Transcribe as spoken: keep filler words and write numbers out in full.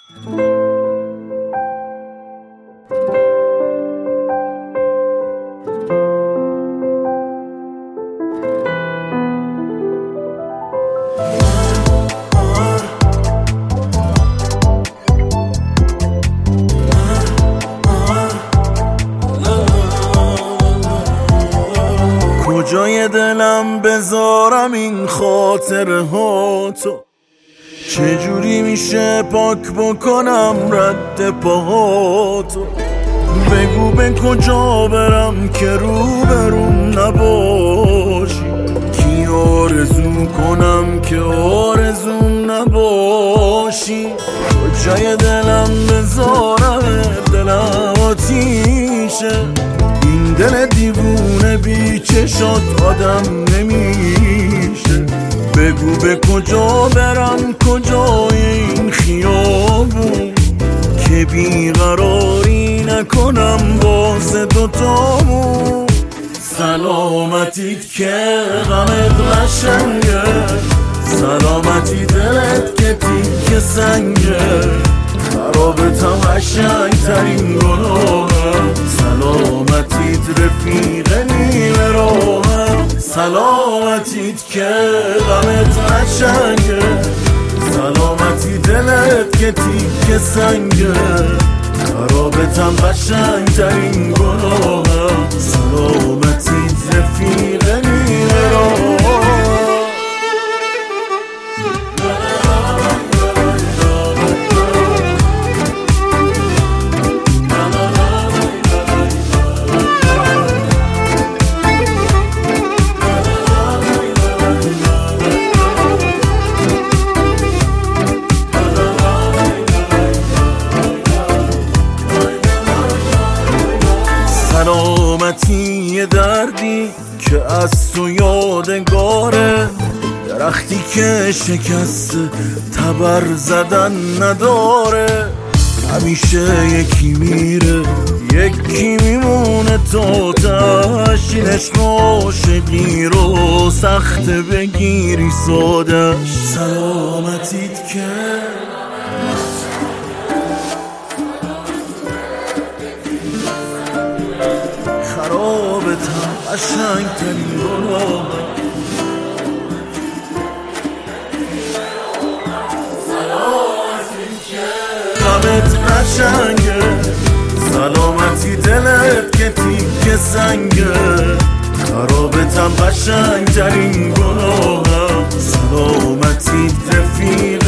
کجای دلم بذارم این خاطره ها تو؟ چجوری میشه پاک بکنم رد پاهاتو؟ بگو به کجا برم که رو بروم نباشی؟ کی آرزو کنم که آرزوم نباشی؟ کجای دلم بذارم دلم آتیشه، این دل دیوونه بی چشات آدم نمیشه. بگو به کجا برم کجای این خیابون که بیقراری نکنم واسه دوتامون. سلامتیت که غمت قشنگه، سلامتی دلت که تیک سنگه، خرابتم قشنگ ترین گناهم. سلامتیت رفیق نیمه راهم، سلامتیت که غمت قشنگه، سلامتی دلت که تیک سنگه، خرابتم قشنگ ترین گناهم. سلامتیت رفیق نیمه راهم. سلامتی یه دردی که از تو یادگاره، درختی که شکست تبر زدن نداره. همیشه یکی میره یکی میمونه تا تاش، این عشق عاشقی رو سخت بگیری سادش. سلامتیت که خرابتم قشنگ ترین گناهم. سلامتیت که غمت قشنگه، سلامتی دلت که تیک سنگه، خرابتم قشنگ ترین گناهم. سلامتیت رفیق